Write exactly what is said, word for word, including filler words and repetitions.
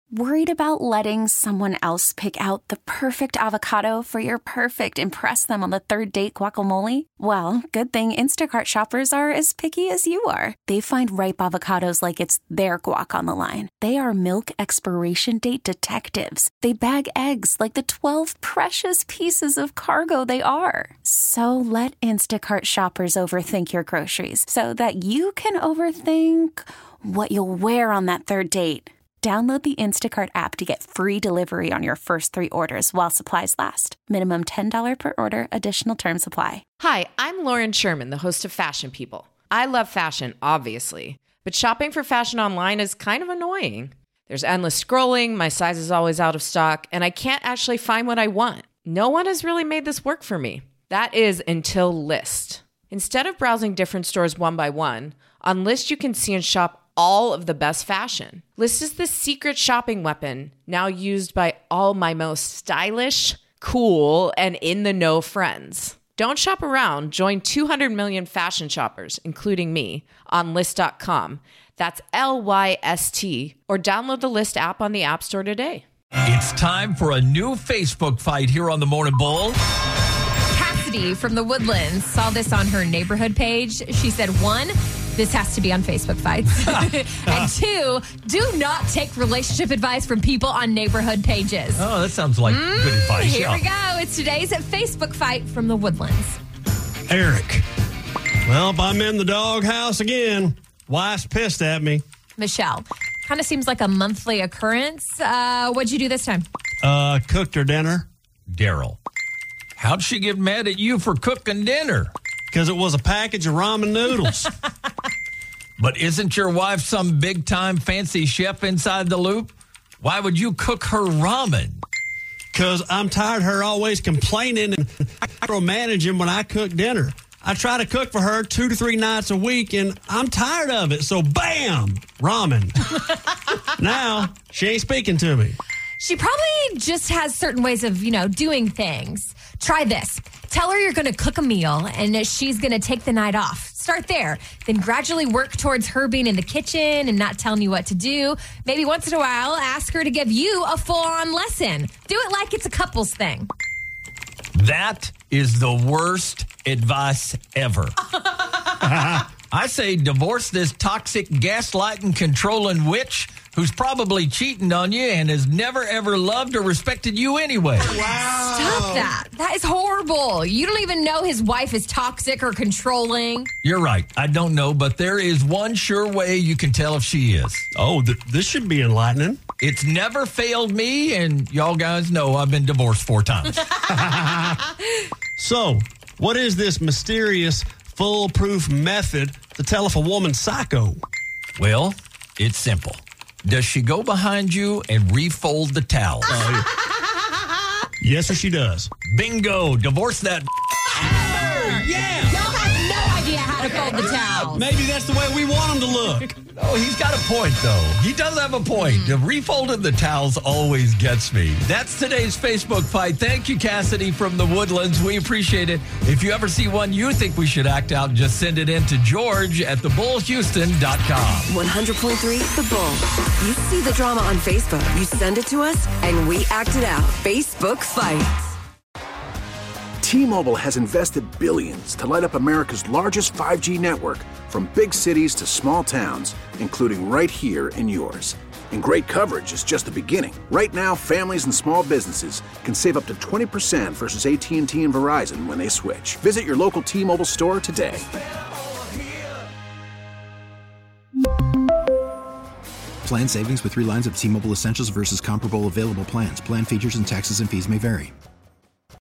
Worried about letting someone else pick out the perfect avocado for your perfect impress them on the third date guacamole? Well, good thing Instacart shoppers are as picky as you are. They find ripe avocados like it's their guac on the line. They are milk expiration date detectives. They bag eggs like the twelve precious pieces of cargo they are. So let Instacart shoppers overthink your groceries so that you can overthink what you'll wear on that third date. Download the Instacart app to get free delivery on your first three orders while supplies last. Minimum ten dollars per order. Additional terms apply. Hi, I'm Lauren Sherman, the host of Fashion People. I love fashion, obviously, but shopping for fashion online is kind of annoying. There's endless scrolling, my size is always out of stock, and I can't actually find what I want. No one has really made this work for me. That is until Lyst. Instead of browsing different stores one by one, on Lyst you can see and shop all of the best fashion. Lyst is the secret shopping weapon now used by all my most stylish, cool, and in-the-know friends. Don't shop around. Join two hundred million fashion shoppers, including me, on Lyst dot com. That's L Y S T. Or download the Lyst app on the App Store today. It's time for a new Facebook fight here on the Morning Bull. Cassidy from the Woodlands saw this on her neighborhood page. She said, one, this has to be on Facebook Fights. And two, do not take relationship advice from people on neighborhood pages. Oh, that sounds like mm, good advice. Here yeah. we go. It's today's Facebook Fight from the Woodlands. Eric. Well, I'm in the doghouse again. Wife's pissed at me. Michelle. Kind of seems like a monthly occurrence. Uh, what'd you do this time? Uh, cooked her dinner. Daryl. How'd she get mad at you for cooking dinner? Because it was a package of ramen noodles. But isn't your wife some big-time fancy chef inside the loop? Why would you cook her ramen? Because I'm tired of her always complaining and micromanaging when I cook dinner. I try to cook for her two to three nights a week, and I'm tired of it. So, bam, ramen. Now, she ain't speaking to me. She probably just has certain ways of, you know, doing things. Try this. Tell her you're going to cook a meal and she's going to take the night off. Start there. Then gradually work towards her being in the kitchen and not telling you what to do. Maybe once in a while, ask her to give you a full-on lesson. Do it like it's a couples thing. That is the worst advice ever. I say divorce this toxic, gaslighting, controlling witch who's probably cheating on you and has never, ever loved or respected you anyway. Wow. Stop that. That is horrible. You don't even know his wife is toxic or controlling. You're right. I don't know, but there is one sure way you can tell if she is. Oh, th- this should be enlightening. It's never failed me, and y'all guys know I've been divorced four times. So, what is this mysterious, foolproof method to tell if a woman's psycho? Well, it's simple. Does she go behind you and refold the towels? Uh, yes, sir, she does. Bingo. Divorce that. Oh, yeah. Y'all have no idea how to fold the towels. Maybe that's the way we want them to look. Oh, he's got a point, though. He does have a point. Mm. The refolding the towels always gets me. That's today's Facebook fight. Thank you, Cassidy from the Woodlands. We appreciate it. If you ever see one you think we should act out, just send it in to George at the bull houston dot com. one hundred point three The Bull. You see the drama on Facebook. You send it to us, and we act it out. Facebook Fights. T-Mobile has invested billions to light up America's largest five G network, from big cities to small towns, including right here in yours. And great coverage is just the beginning. Right now, families and small businesses can save up to twenty percent versus A T and T and Verizon when they switch. Visit your local T-Mobile store today. Plan savings with three lines of T-Mobile Essentials versus comparable available plans. Plan features and taxes and fees may vary.